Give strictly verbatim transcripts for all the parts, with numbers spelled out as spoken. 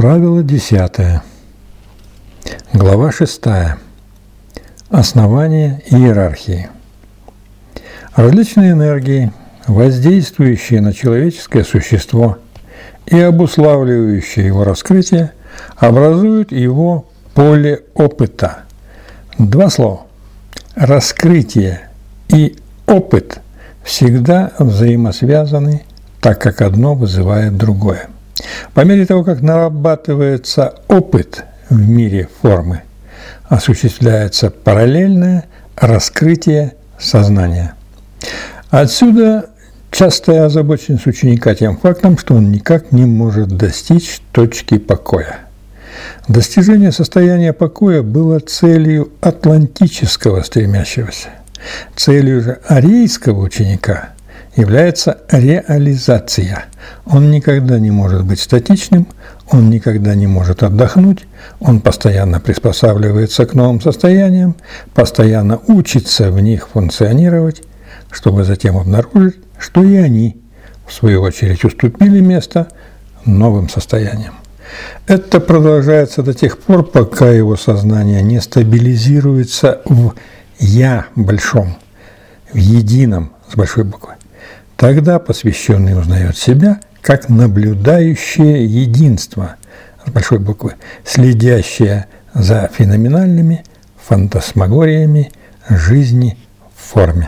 Правило десятое. Глава шестая. Основание иерархии. Различные энергии, воздействующие на человеческое существо и обуславливающие его раскрытие, образуют его поле опыта. Два слова. Раскрытие и опыт всегда взаимосвязаны, так как одно вызывает другое. По мере того, как нарабатывается опыт в мире формы, осуществляется параллельное раскрытие сознания. Отсюда частая озабоченность ученика тем фактом, что он никак не может достичь точки покоя. Достижение состояния покоя было целью атлантического стремящегося. Целью же арейского ученика является реализация. Он никогда не может быть статичным, он никогда не может отдохнуть, он постоянно приспосабливается к новым состояниям, постоянно учится в них функционировать, чтобы затем обнаружить, что и они, в свою очередь, уступили место новым состояниям. Это продолжается до тех пор, пока его сознание не стабилизируется в «я» большом, в едином с большой буквы. Тогда посвященный узнает себя как наблюдающее единство с большой буквы, следящее за феноменальными фантасмагориями жизни в форме.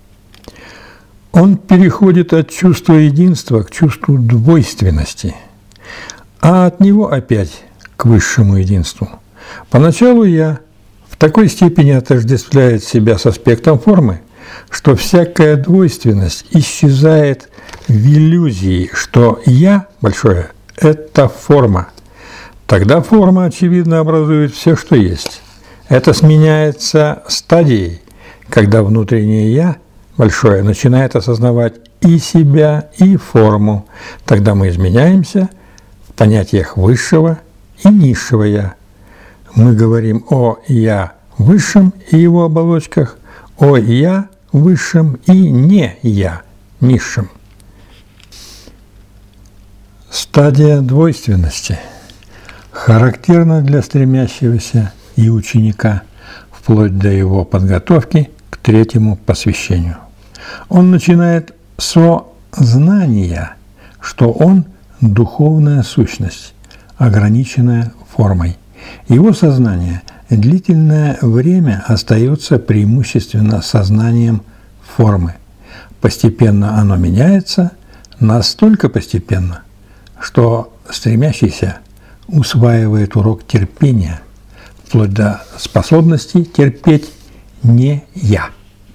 Он переходит от чувства единства к чувству двойственности, а от него опять к высшему единству. Поначалу «я» в такой степени отождествляет себя с аспектом формы, что всякая двойственность исчезает в иллюзии, что «я» большое – это форма. Тогда форма, очевидно, образует все, что есть. Это сменяется стадией, когда внутреннее «я» большое начинает осознавать и себя, и форму. Тогда мы изменяемся в понятиях высшего и низшего «я». Мы говорим о «я» высшем и его оболочках, о «я» высшем и не «я» низшем. Стадия двойственности характерна для стремящегося и ученика вплоть до его подготовки к третьему посвящению. Он начинает со знания, что он – духовная сущность, ограниченная формой. Его сознание длительное время остается преимущественно сознанием формы. Постепенно оно меняется, настолько постепенно, что стремящийся усваивает урок терпения, вплоть до способности терпеть не «я».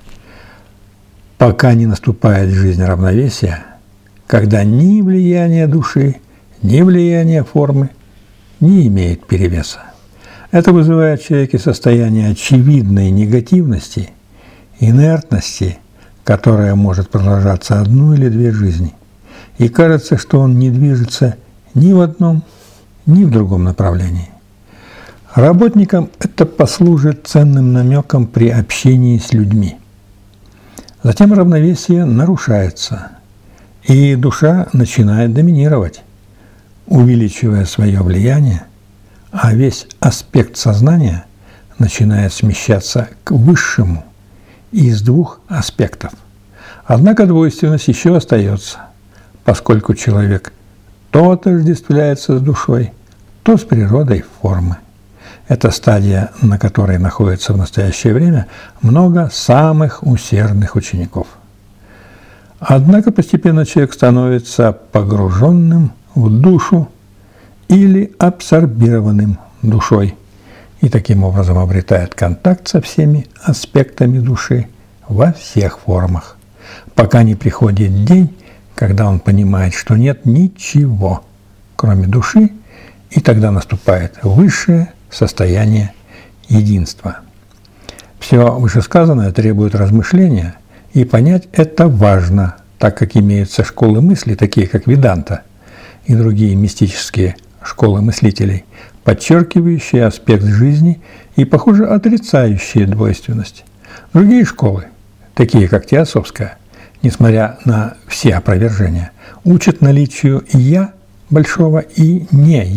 Пока не наступает жизнь равновесия, когда ни влияние души, ни влияние формы не имеет перевеса. Это вызывает в человеке состояние очевидной негативности, инертности, которая может продолжаться одну или две жизни. И кажется, что он не движется ни в одном, ни в другом направлении. Работникам это послужит ценным намеком при общении с людьми. Затем равновесие нарушается, и душа начинает доминировать, увеличивая свое влияние, а весь аспект сознания начинает смещаться к высшему из двух аспектов. Однако двойственность еще остается, поскольку человек то отождествляется с душой, то с природой формы. Это стадия, на которой находится в настоящее время много самых усердных учеников. Однако постепенно человек становится погруженным в душу или абсорбированным душой, и таким образом обретает контакт со всеми аспектами души во всех формах, пока не приходит день, когда он понимает, что нет ничего, кроме души, и тогда наступает высшее состояние единства. Все вышесказанное требует размышления, и понять это важно, так как имеются школы мысли, такие как Веданта и другие мистические школы мыслителей, подчеркивающие аспект жизни и, похоже, отрицающие двойственность. Другие школы, такие как теософская, несмотря на все опровержения, учат наличию «я» большого и «не я»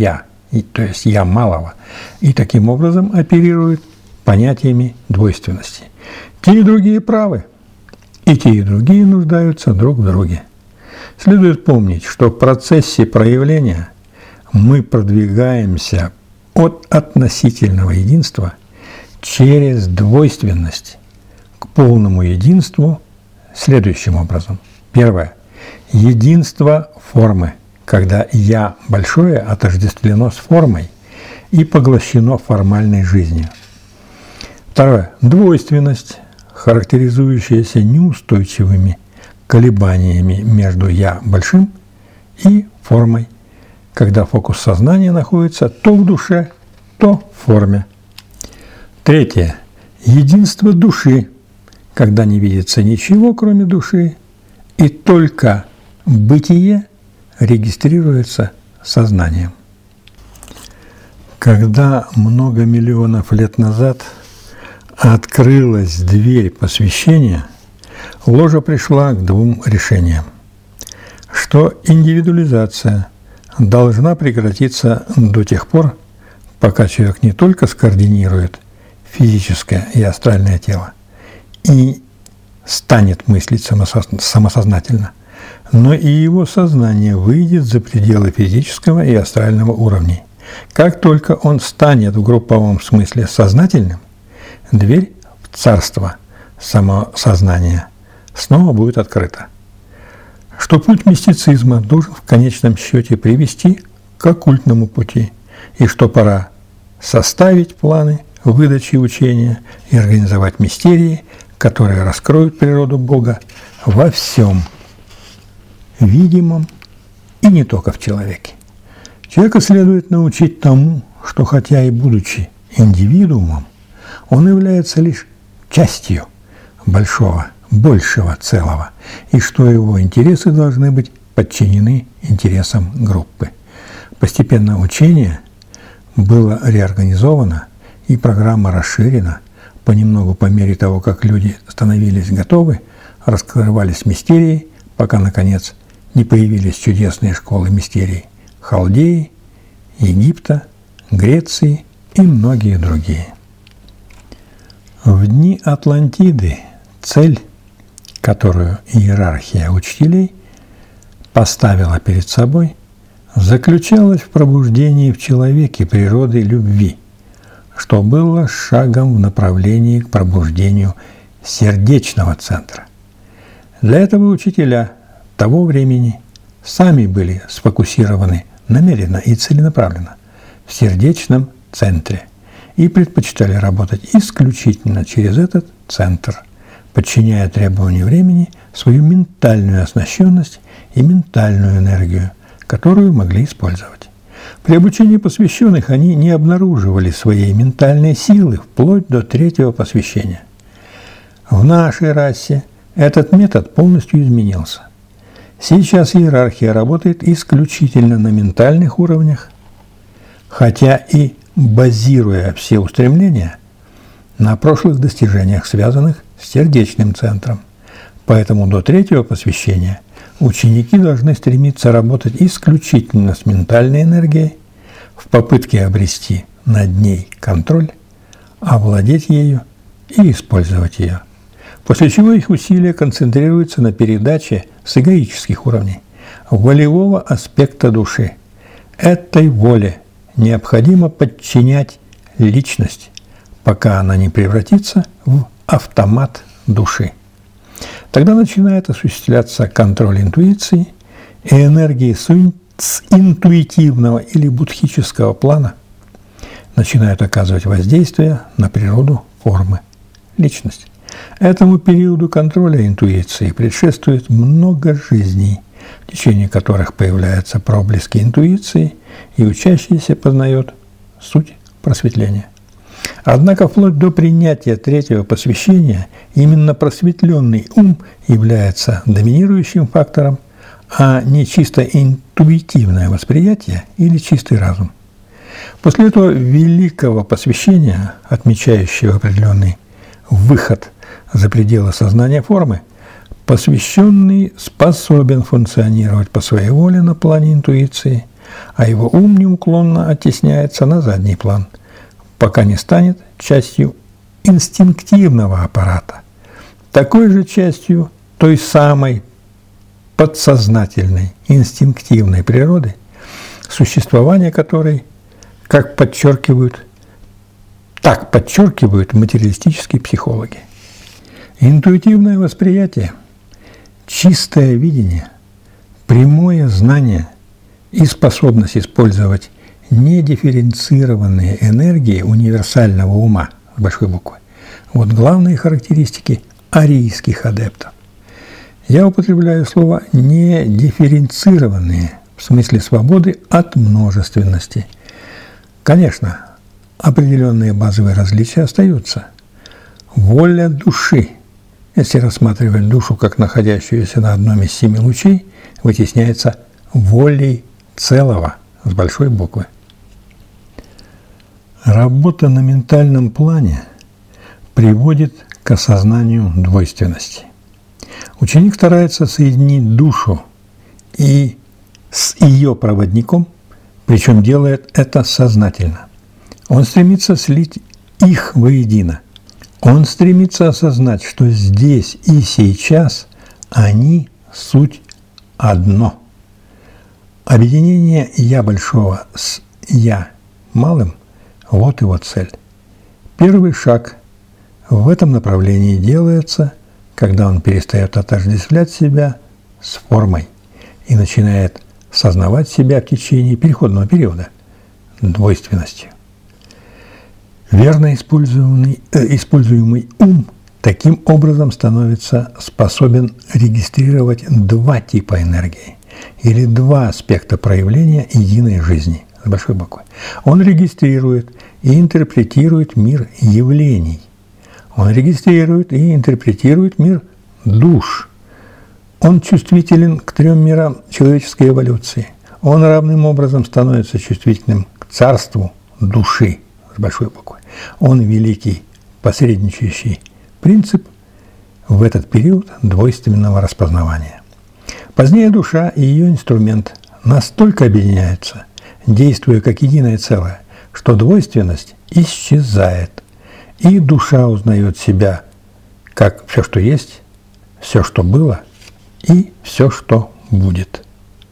и, то есть «я» малого, и таким образом оперирует понятиями двойственности. Те и другие правы, и те и другие нуждаются друг в друге. Следует помнить, что в процессе проявления мы продвигаемся от относительного единства через двойственность к полному единству следующим образом. Первое. Единство формы, когда «я» большое отождествлено с формой и поглощено формальной жизнью. Второе. Двойственность, характеризующаяся неустойчивыми колебаниями между «я» большим и формой, когда фокус сознания находится то в душе, то в форме. Третье. Единство души, когда не видится ничего, кроме души, и только бытие регистрируется сознанием. Когда много миллионов лет назад открылась дверь посвящения, ложа пришла к двум решениям, что индивидуализация должна прекратиться до тех пор, пока человек не только скоординирует физическое и астральное тело и станет мыслить самосознательно, но и его сознание выйдет за пределы физического и астрального уровней. Как только он станет в групповом смысле сознательным, дверь в царство самосознания снова будет открыта. Что путь мистицизма должен в конечном счете привести к оккультному пути, и что пора составить планы выдачи учения и организовать мистерии, которые раскроют природу Бога во всем видимом и не только в человеке. Человека следует научить тому, что хотя и будучи индивидуумом, он является лишь частью большого, большего целого, и что его интересы должны быть подчинены интересам группы. Постепенно учение было реорганизовано и программа расширена, понемногу по мере того, как люди становились готовы, раскрывались мистерии, пока, наконец, не появились чудесные школы мистерий Халдеи, Египта, Греции и многие другие. В дни Атлантиды цель, которую иерархия учителей поставила перед собой, заключалась в пробуждении в человеке природы любви, что было шагом в направлении к пробуждению сердечного центра. Для этого учителя того времени сами были сфокусированы намеренно и целенаправленно в сердечном центре и предпочитали работать исключительно через этот центр, подчиняя требованию времени свою ментальную оснащенность и ментальную энергию, которую могли использовать. При обучении посвященных они не обнаруживали своей ментальной силы вплоть до третьего посвящения. В нашей расе этот метод полностью изменился. Сейчас иерархия работает исключительно на ментальных уровнях, хотя и базируя все устремления на прошлых достижениях, связанных с сердечным центром. Поэтому до третьего посвящения ученики должны стремиться работать исключительно с ментальной энергией в попытке обрести над ней контроль, овладеть ею и использовать ее. После чего их усилия концентрируются на передаче с эгоических уровней волевого аспекта души. Этой воле необходимо подчинять личность, пока она не превратится в автомат души. Тогда начинает осуществляться контроль интуиции, и энергии с интуитивного или будхического плана начинают оказывать воздействие на природу формы личности. Этому периоду контроля интуиции предшествует много жизней, в течение которых появляются проблески интуиции, и учащийся познает суть просветления. Однако вплоть до принятия третьего посвящения именно просветленный ум является доминирующим фактором, а не чисто интуитивное восприятие или чистый разум. После этого великого посвящения, отмечающего определенный выход за пределы сознания формы, посвященный способен функционировать по своей воле на плане интуиции, а его ум неуклонно оттесняется на задний план, пока не станет частью инстинктивного аппарата, такой же частью той самой подсознательной, инстинктивной природы, существование которой, как подчеркивают, так подчеркивают материалистические психологи. Интуитивное восприятие, чистое видение, прямое знание и способность использовать недифференцированные энергии универсального ума с большой буквы – вот главные характеристики арийских адептов. Я употребляю слово «недифференцированные» в смысле свободы от множественности. Конечно, определенные базовые различия остаются. Воля души, если рассматривать душу как находящуюся на одном из семи лучей, вытесняется волей целого с большой буквы. Работа на ментальном плане приводит к осознанию двойственности. Ученик старается соединить душу и с ее проводником, причем делает это сознательно. Он стремится слить их воедино. Он стремится осознать, что здесь и сейчас они суть одно. Объединение «я» большого с «я» малым – вот его цель. Первый шаг в этом направлении делается, когда он перестает отождествлять себя с формой и начинает сознавать себя в течение переходного периода двойственностью. Верно используемый, э, используемый ум таким образом становится способен регистрировать два типа энергии или два аспекта проявления единой жизни с большой буквы. Он регистрирует и интерпретирует мир явлений. Он регистрирует и интерпретирует мир душ. Он чувствителен к трем мирам человеческой эволюции. Он равным образом становится чувствительным к царству души с большой буквы. Он великий посредничающий принцип в этот период двойственного распознавания. Позднее душа и ее инструмент настолько объединяются, действуя как единое целое, что двойственность исчезает, и душа узнает себя как все, что есть, все, что было, и все, что будет.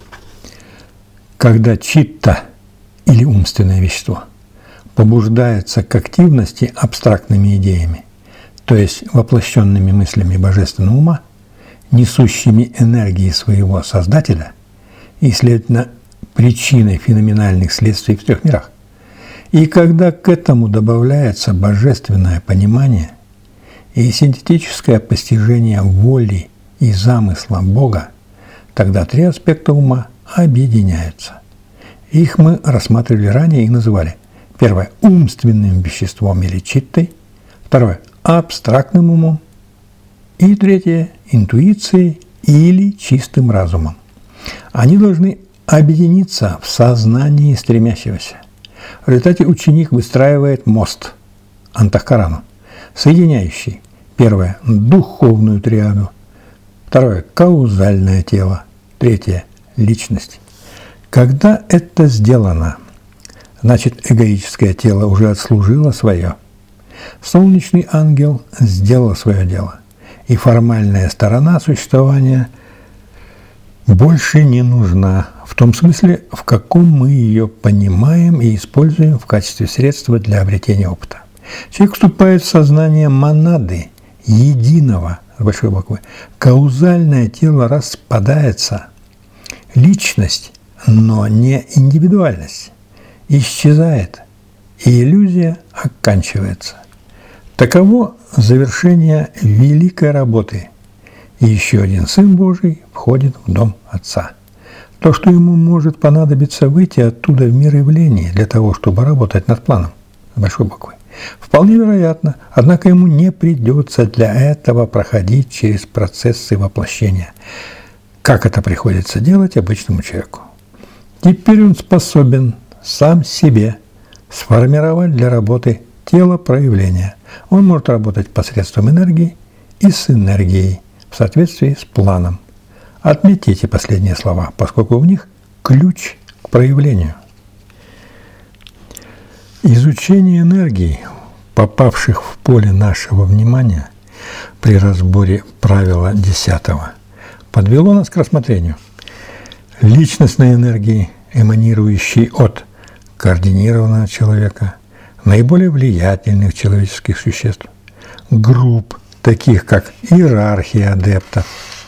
Когда читта или умственное вещество побуждается к активности абстрактными идеями, то есть воплощенными мыслями божественного ума, несущими энергии своего Создателя и, следовательно, причиной феноменальных следствий в трех мирах, и когда к этому добавляется божественное понимание и синтетическое постижение воли и замысла Бога, тогда три аспекта ума объединяются. Их мы рассматривали ранее и называли: первое – умственным веществом или читтой, второе – абстрактным умом, и третье – интуицией или чистым разумом. Они должны объединиться в сознании стремящегося. В результате ученик выстраивает мост антахкарану, соединяющий первое – духовную триаду, второе – каузальное тело, третье – личность. Когда это сделано, значит, эгоическое тело уже отслужило свое. Солнечный ангел сделал свое дело, и формальная сторона существования больше не нужна в том смысле, в каком мы ее понимаем и используем в качестве средства для обретения опыта. Человек вступает в сознание монады, единого, с большой буквы. Каузальное тело распадается. Личность, но не индивидуальность, исчезает, и иллюзия оканчивается. Таково завершение великой работы. И еще один Сын Божий входит в дом Отца. То, что ему может понадобиться выйти оттуда в мир явлений для того, чтобы работать над планом с большой буквы, вполне вероятно, однако ему не придется для этого проходить через процессы воплощения, как это приходится делать обычному человеку. Теперь он способен сам себе сформировать для работы тело проявления. Он может работать посредством энергии и с энергией в соответствии с планом. Отметьте эти последние слова, поскольку в них ключ к к проявлению. Изучение энергий, попавших в поле нашего внимания при разборе правила десятого, подвело нас к рассмотрению личностной энергии, эманирующей от координированного человека, наиболее влиятельных человеческих существ, групп, таких как иерархия адептов,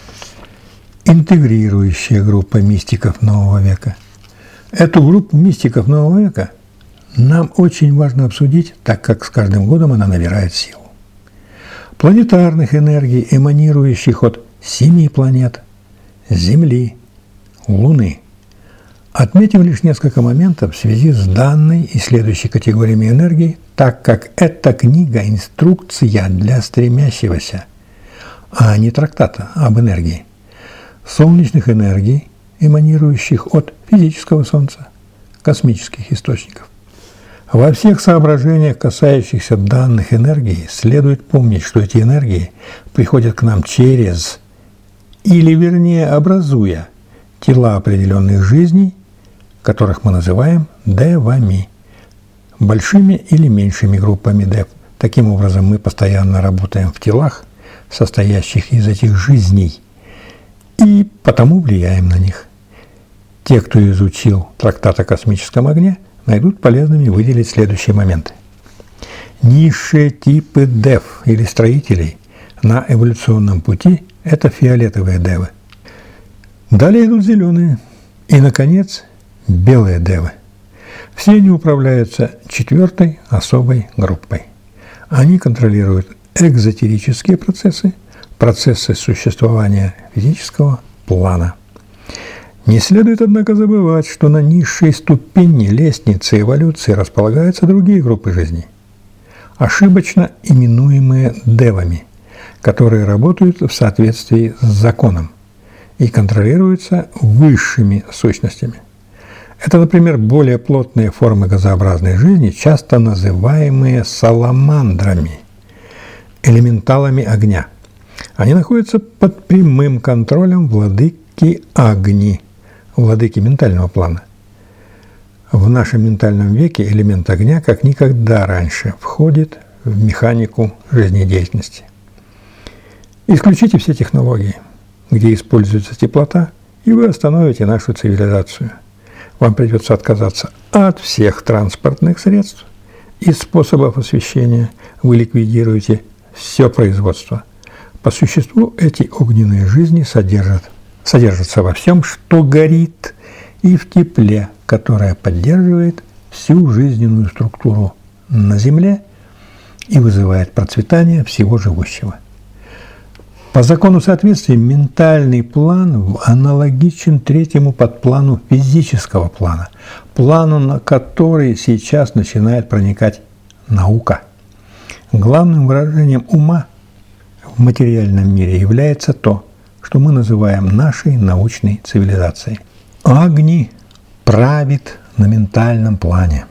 интегрирующая группа мистиков нового века. Эту группу мистиков нового века нам очень важно обсудить, так как с каждым годом она набирает силу. Планетарных энергий, эманирующих от семи планет, Земли, Луны. Отметим лишь несколько моментов в связи с данной и следующей категориями энергии, так как эта книга – инструкция для стремящегося, а не трактата об энергии. Солнечных энергий, эманирующих от физического Солнца, космических источников. Во всех соображениях, касающихся данных энергий, следует помнить, что эти энергии приходят к нам через, или вернее образуя, тела определенных жизней, которых мы называем девами, большими или меньшими группами дев. Таким образом, мы постоянно работаем в телах, состоящих из этих жизней, и потому влияем на них. Те, кто изучил трактат о космическом огне, найдут полезными выделить следующие моменты. Низшие типы дев или строителей на эволюционном пути – это фиолетовые девы. Далее идут зеленые и, наконец, белые девы. Все они управляются четвертой особой группой. Они контролируют экзотерические процессы, процессы существования физического плана. Не следует, однако, забывать, что на низшей ступени лестницы эволюции располагаются другие группы жизней, ошибочно именуемые девами, которые работают в соответствии с законом и контролируются высшими сущностями. Это, например, более плотные формы газообразной жизни, часто называемые саламандрами, элементалами огня. Они находятся под прямым контролем владыки Агни, владыки ментального плана. В нашем ментальном веке элемент огня как никогда раньше входит в механику жизнедеятельности. Исключите все технологии, где используется теплота, и вы остановите нашу цивилизацию. Вам придется отказаться от всех транспортных средств и способов освещения. Вы ликвидируете все производство. По существу эти огненные жизни содержат, содержатся во всем, что горит, и в тепле, которое поддерживает всю жизненную структуру на Земле и вызывает процветание всего живущего. По закону соответствия ментальный план аналогичен третьему подплану физического плана, плану, на который сейчас начинает проникать наука. Главным выражением ума в материальном мире является то, что мы называем нашей научной цивилизацией. Агни правит на ментальном плане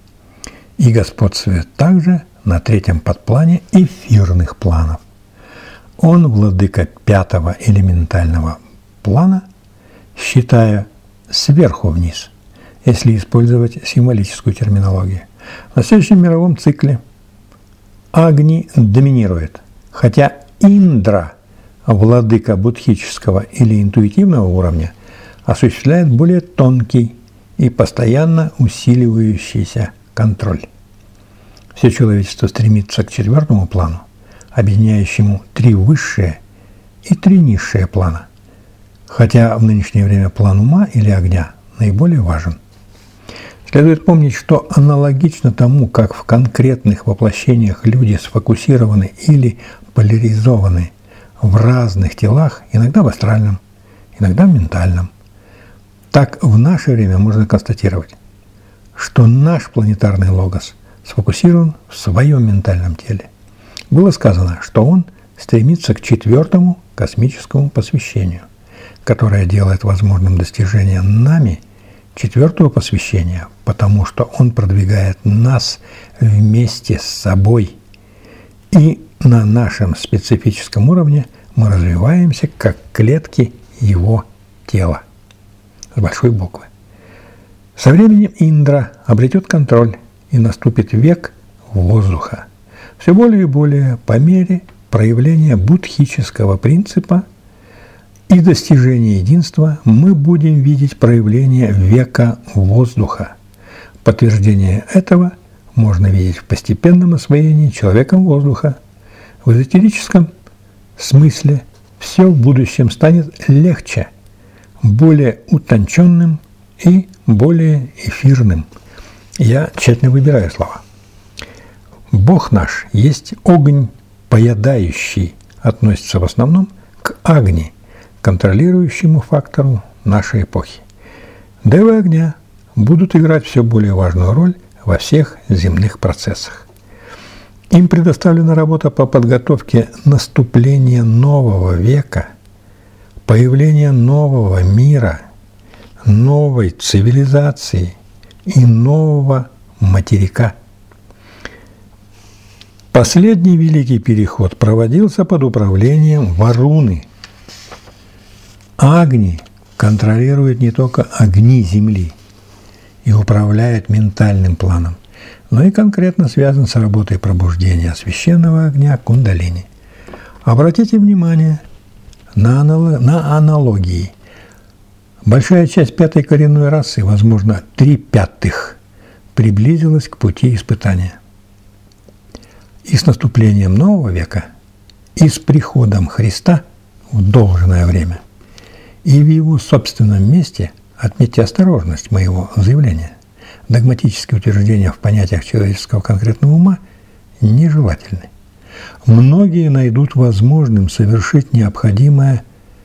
и господствует также на третьем подплане эфирных планов. Он владыка пятого элементального плана, считая сверху вниз, если использовать символическую терминологию. В настоящем мировом цикле Агни доминирует, хотя Индра, владыка будхического или интуитивного уровня, осуществляет более тонкий и постоянно усиливающийся контроль. Все человечество стремится к четвертому плану, объединяющему три высшие и три низшие плана, хотя в нынешнее время план ума или огня наиболее важен. Следует помнить, что аналогично тому, как в конкретных воплощениях люди сфокусированы или поляризованы в разных телах, иногда в астральном, иногда в ментальном, так в наше время можно констатировать, что наш планетарный логос сфокусирован в своем ментальном теле. Было сказано, что он стремится к четвертому космическому посвящению, которое делает возможным достижение нами четвертого посвящения, потому что он продвигает нас вместе с собой. И на нашем специфическом уровне мы развиваемся как клетки его тела. С большой буквы. Со временем Индра обретет контроль, и наступит век воздуха. Все более и более по мере проявления буддхического принципа и достижения единства мы будем видеть проявление века воздуха. Подтверждение этого можно видеть в постепенном освоении человеком воздуха. В эзотерическом смысле все в будущем станет легче, более утонченным и более эфирным. Я тщательно выбираю слова. Бог наш есть огонь поедающий, относится в основном к Агни, контролирующему фактору нашей эпохи. Девы огня будут играть все более важную роль во всех земных процессах. Им предоставлена работа по подготовке наступления нового века, появления нового мира, новой цивилизации и нового материка. Последний великий переход проводился под управлением Варуны. Агни контролирует не только огни Земли и управляет ментальным планом, но и конкретно связан с работой пробуждения священного огня кундалини. Обратите внимание на, анал... на аналогии. Большая часть пятой коренной расы, возможно, три пятых, приблизилась к пути испытания. И с наступлением нового века, и с приходом Христа в должное время, и в его собственном месте, отметьте осторожность моего заявления, догматические утверждения в понятиях человеческого конкретного ума нежелательны. Многие найдут возможным совершить необходимое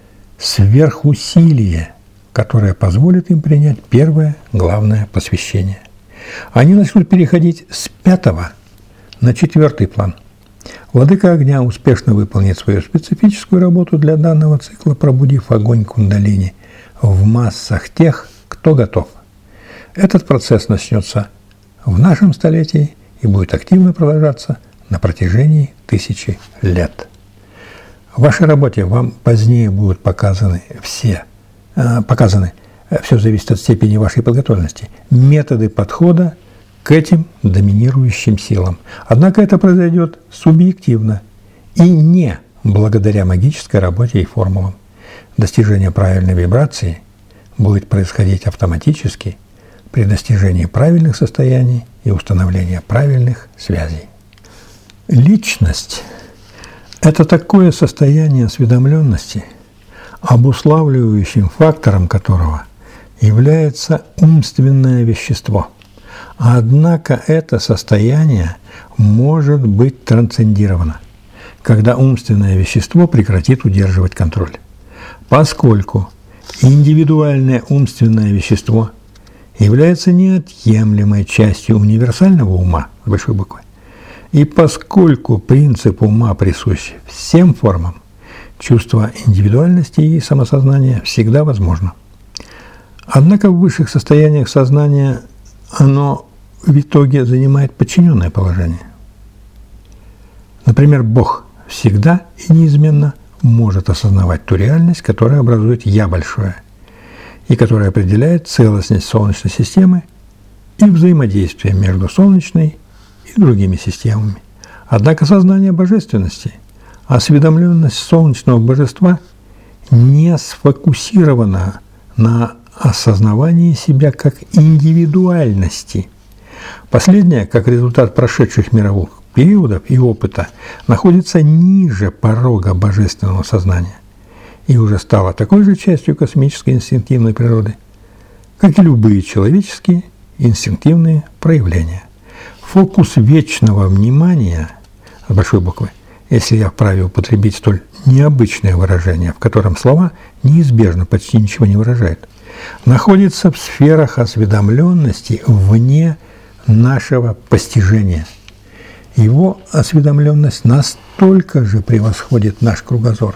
сверхусилие, которое позволит им принять первое главное посвящение. Они начнут переходить с пятого на четвертый план. Владыка огня успешно выполнит свою специфическую работу для данного цикла, пробудив огонь кундалини в массах тех, кто готов. Этот процесс начнется в нашем столетии и будет активно продолжаться на протяжении тысячи лет. В вашей работе вам позднее будут показаны все, показаны, все зависит от степени вашей подготовленности, методы подхода к этим доминирующим силам. Однако это произойдет субъективно и не благодаря магической работе и формулам. Достижение правильной вибрации будет происходить автоматически при достижении правильных состояний и установлении правильных связей. Личность – это такое состояние осведомленности, обуславливающим фактором которого является умственное вещество. Однако это состояние может быть трансцендировано, когда умственное вещество прекратит удерживать контроль. Поскольку индивидуальное умственное вещество является неотъемлемой частью универсального ума с большой буквы, и поскольку принцип ума присущ всем формам, чувство индивидуальности и самосознания всегда возможно. Однако в высших состояниях сознания оно в итоге занимает подчиненное положение. Например, Бог всегда и неизменно может осознавать ту реальность, которая образует «я» большое, и которая определяет целостность Солнечной системы и взаимодействие между Солнечной и другими системами. Однако сознание божественности, осведомленность солнечного божества не сфокусирована на осознавании себя как индивидуальности. Последнее, как результат прошедших мировых периодов и опыта, находится ниже порога божественного сознания и уже стало такой же частью космической инстинктивной природы, как и любые человеческие инстинктивные проявления. Фокус вечного внимания, с большой буквы, если я вправе употребить столь необычное выражение, в котором слова неизбежно почти ничего не выражают, находится в сферах осведомленности вне нашего постижения. Его осведомленность настолько же превосходит наш кругозор,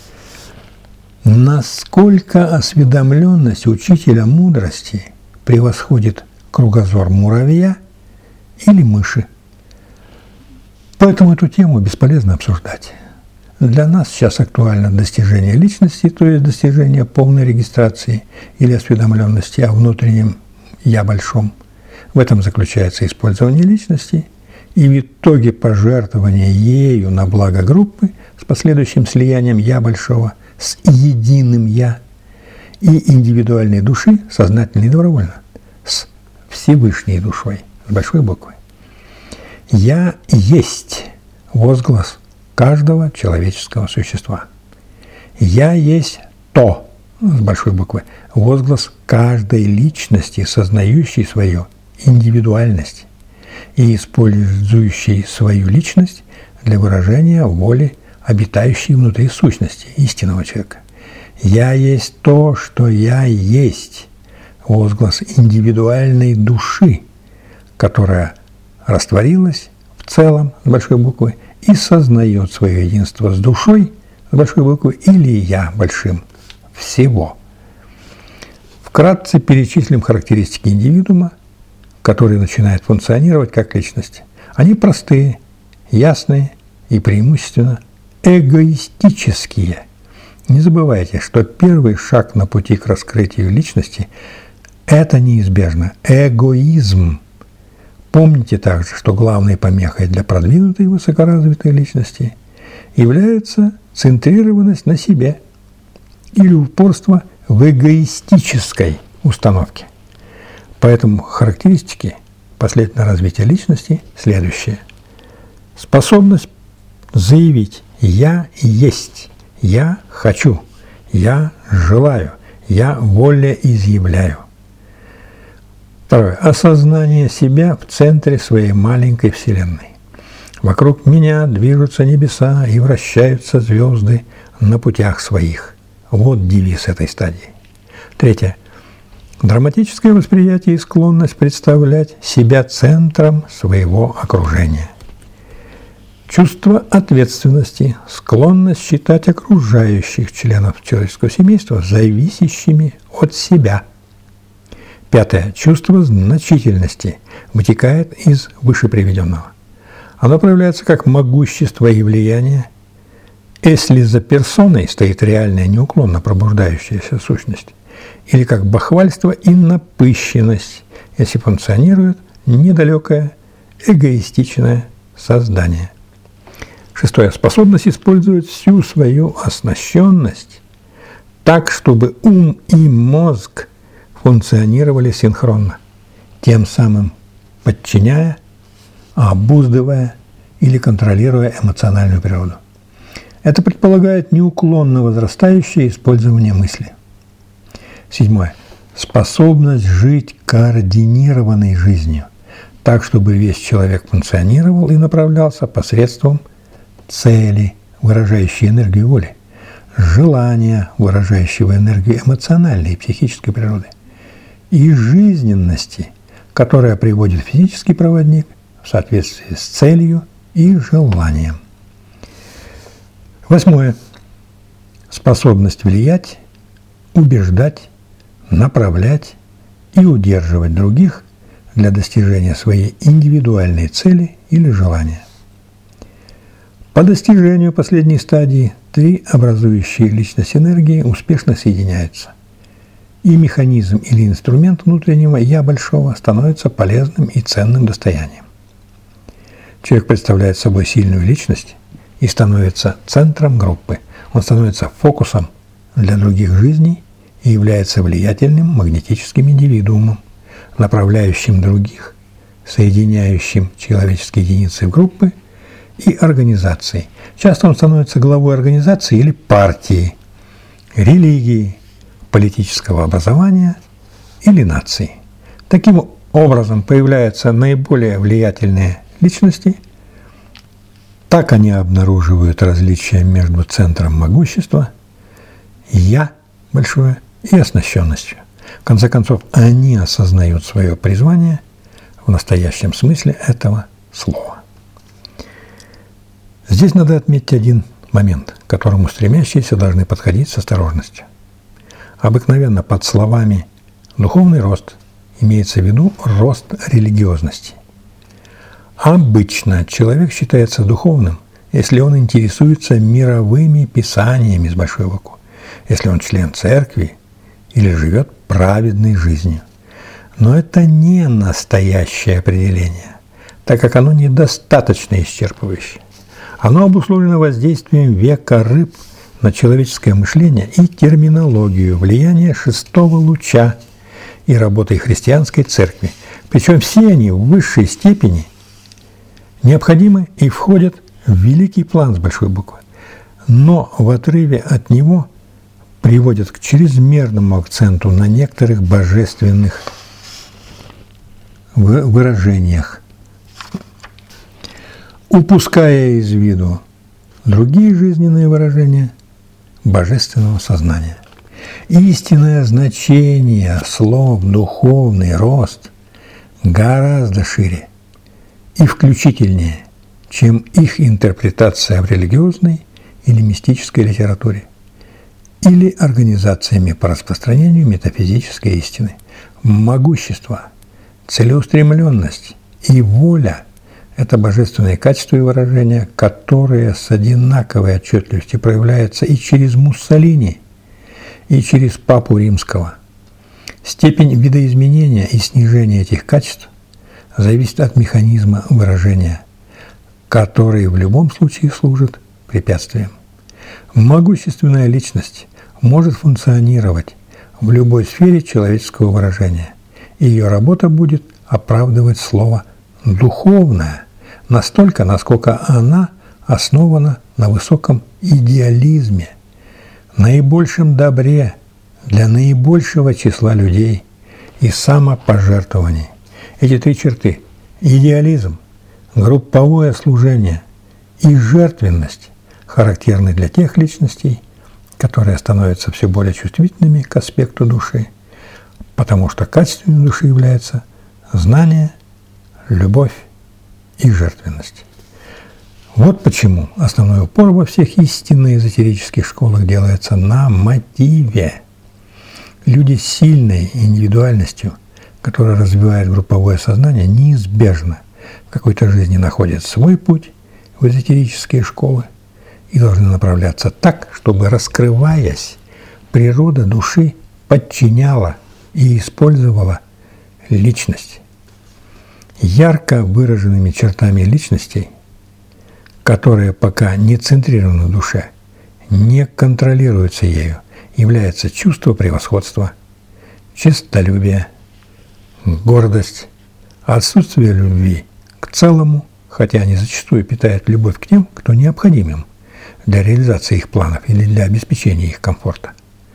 насколько осведомленность учителя мудрости превосходит кругозор муравья или мыши. Поэтому эту тему бесполезно обсуждать. Для нас сейчас актуально достижение личности, то есть достижение полной регистрации или осведомленности о внутреннем «я» большом. В этом заключается использование личности, и в итоге пожертвование ею на благо группы с последующим слиянием «я» большого с единым «я» и индивидуальной души, сознательно и добровольно, с Всевышней душой, с большой буквы. «Я есть» возглас каждого человеческого существа. «Я есть то» с большой буквы, возглас каждой личности, сознающей свою индивидуальность и использующей свою личность для выражения воли, обитающей внутри сущности истинного человека. «Я есть то, что я есть» возглас индивидуальной души, которая растворилась в целом с большой буквы и сознает свое единство с душой с большой буквы или «я» большим всего. Вкратце перечислим характеристики индивидуума, который начинает функционировать как личность. Они простые, ясные и преимущественно эгоистические. Не забывайте, что первый шаг на пути к раскрытию личности – это неизбежно эгоизм. Помните также, что главной помехой для продвинутой высокоразвитой личности является центрированность на себе или упорство в эгоистической установке. Поэтому характеристики последовательного развития личности следующие. Способность заявить «я есть», «я хочу», «я желаю», «я волеизъявляю». Второе. Осознание себя в центре своей маленькой вселенной. Вокруг меня движутся небеса и вращаются звезды на путях своих. Вот девиз этой стадии. Третье. Драматическое восприятие и склонность представлять себя центром своего окружения. Чувство ответственности, склонность считать окружающих членов человеческого семейства зависящими от себя. Пятое. Чувство значительности вытекает из вышеприведенного. Оно проявляется как могущество и влияние, если за персоной стоит реальная неуклонно пробуждающаяся сущность, или как бахвальство и напыщенность, если функционирует недалекое эгоистичное создание. Шестое. Способность использовать всю свою оснащенность так, чтобы ум и мозг функционировали синхронно, тем самым подчиняя, обуздывая или контролируя эмоциональную природу. Это предполагает неуклонно возрастающее использование мысли. Седьмое. Способность жить координированной жизнью, так, чтобы весь человек функционировал и направлялся посредством цели, выражающей энергию воли, желания, выражающего энергию эмоциональной и психической природы, и жизненности, которая приводит физический проводник в соответствии с целью и желанием. Восьмое. Способность влиять, убеждать, направлять и удерживать других для достижения своей индивидуальной цели или желания. По достижению последней стадии три образующие личность энергии успешно соединяются, и механизм или инструмент внутреннего «я» большого становится полезным и ценным достоянием. Человек представляет собой сильную личность и становится центром группы. Он становится фокусом для других жизней и является влиятельным магнетическим индивидуумом, направляющим других, соединяющим человеческие единицы в группы и организации. Часто он становится главой организации или партии, религии, политического образования или нации. Таким образом появляются наиболее влиятельные личности. Так они обнаруживают различия между центром могущества, «я» большое и оснащенностью. В конце концов, они осознают свое призвание в настоящем смысле этого слова. Здесь надо отметить один момент, к которому стремящиеся должны подходить с осторожностью. Обыкновенно под словами «духовный рост» имеется в виду рост религиозности. Обычно человек считается духовным, если он интересуется мировыми писаниями с большой буквы, если он член церкви или живет праведной жизнью. Но это не настоящее определение, так как оно недостаточно исчерпывающее. Оно обусловлено воздействием века рыб на человеческое мышление и терминологию, влияние шестого луча и работой христианской церкви. Причем все они в высшей степени необходимы и входят в великий план с большой буквы, но в отрыве от него приводят к чрезмерному акценту на некоторых божественных выражениях, упуская из виду другие жизненные выражения божественного сознания. Истинное значение слов «духовный рост» гораздо шире и включительнее, чем их интерпретация в религиозной или мистической литературе, или организациями по распространению метафизической истины. Могущество, целеустремленность и воля – это божественные качества и выражения, которые с одинаковой отчетливостью проявляются и через Муссолини, и через Папу Римского. Степень видоизменения и снижения этих качеств зависит от механизма выражения, который в любом случае служит препятствием. Могущественная личность может функционировать в любой сфере человеческого выражения, и ее работа будет оправдывать слово «духовное» настолько, насколько она основана на высоком идеализме, наибольшем добре для наибольшего числа людей и самопожертвований. Эти три черты – идеализм, групповое служение и жертвенность – характерны для тех личностей, которые становятся все более чувствительными к аспекту души, потому что качеством души является знание, любовь и жертвенность. Вот почему основной упор во всех истинно эзотерических школах делается на мотиве. Люди с сильной индивидуальностью, которые развивают групповое сознание, неизбежно в какой-то жизни находят свой путь в эзотерические школы и должны направляться так, чтобы, раскрываясь, природа души подчиняла и использовала личность. Ярко выраженными чертами личностей, которые пока не центрированы в душе, не контролируются ею, является чувство превосходства, честолюбие, гордость, отсутствие любви к целому, хотя они зачастую питают любовь к тем, кто необходим им для реализации их планов или для обеспечения их комфорта.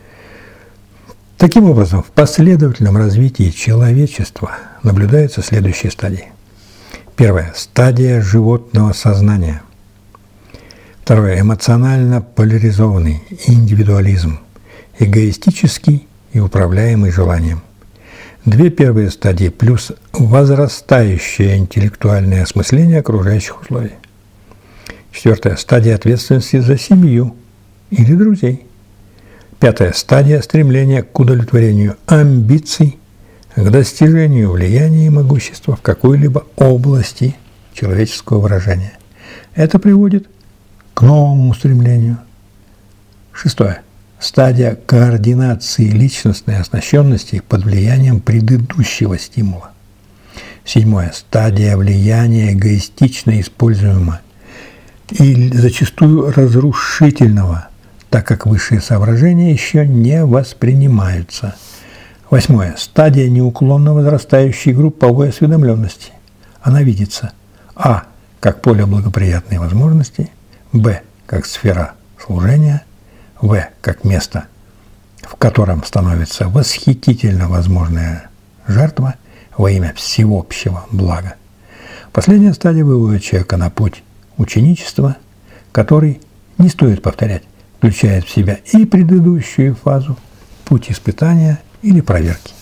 Таким образом, в последовательном развитии человечества наблюдаются следующие стадии. Первая – стадия животного сознания. Второе – эмоционально поляризованный индивидуализм, эгоистический и управляемый желанием. Две первые стадии плюс возрастающее интеллектуальное осмысление окружающих условий. Четвертая – стадия ответственности за семью или друзей. Пятая – стадия стремления к удовлетворению амбиций, к достижению влияния и могущества в какой-либо области человеческого выражения. Это приводит к новому стремлению. Шестое. Стадия координации личностной оснащенности под влиянием предыдущего стимула. Седьмое. Стадия влияния эгоистично используемого и зачастую разрушительного, так как высшие соображения еще не воспринимаются. Восьмое. Стадия неуклонно возрастающей групповой осведомленности. Она видится а. как поле благоприятной возможности, б. как сфера служения, в. как место, в котором становится восхитительно возможная жертва во имя всеобщего блага. Последняя стадия выводит человека на путь ученичества, который, не стоит повторять, включает в себя и предыдущую фазу, путь испытания или проверки.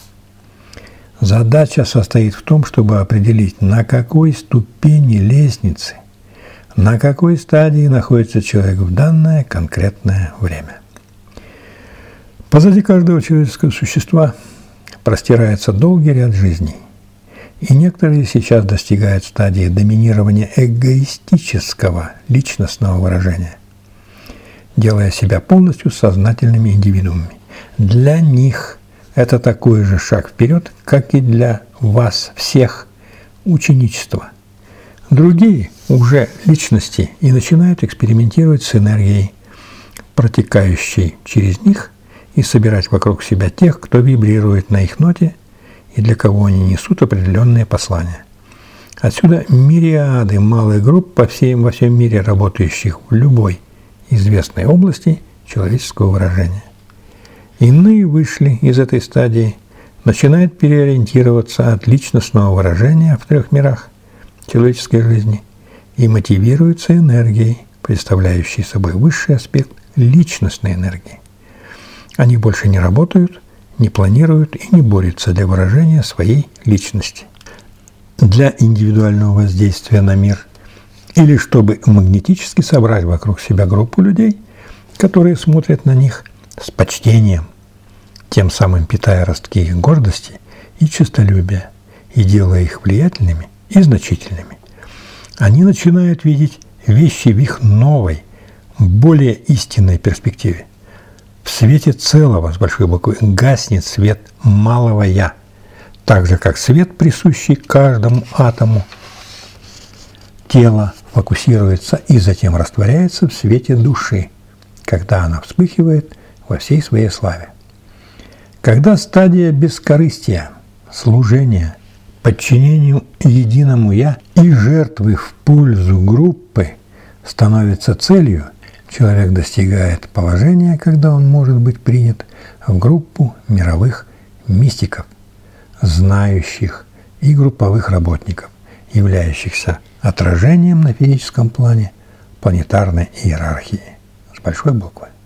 Задача состоит в том, чтобы определить, на какой ступени лестницы, на какой стадии находится человек в данное конкретное время. Позади каждого человеческого существа простирается долгий ряд жизней, и некоторые сейчас достигают стадии доминирования эгоистического личностного выражения, делая себя полностью сознательными индивидуумами. Для них это такой же шаг вперед, как и для вас всех ученичество. Другие уже личности и начинают экспериментировать с энергией, протекающей через них, и собирать вокруг себя тех, кто вибрирует на их ноте и для кого они несут определенные послания. Отсюда мириады малых групп по всей, во всем мире, работающих в любой известной области человеческого выражения. Иные вышли из этой стадии, начинают переориентироваться от личностного выражения в трех мирах человеческой жизни и мотивируются энергией, представляющей собой высший аспект личностной энергии. Они больше не работают, не планируют и не борются для выражения своей личности. Для индивидуального воздействия на мир или чтобы магнетически собрать вокруг себя группу людей, которые смотрят на них с почтением, тем самым питая ростки их гордости и честолюбия и делая их влиятельными и значительными. Они начинают видеть вещи в их новой, более истинной перспективе. В свете целого, с большой буквы, гаснет свет малого «я», так же, как свет, присущий каждому атому тела, фокусируется и затем растворяется в свете души, когда она вспыхивает во всей своей славе. Когда стадия бескорыстия, служения, подчинению единому «я» и жертвы в пользу группы становится целью, человек достигает положения, когда он может быть принят в группу мировых мистиков, знающих и групповых работников, являющихся отражением на физическом плане планетарной иерархии с большой буквы.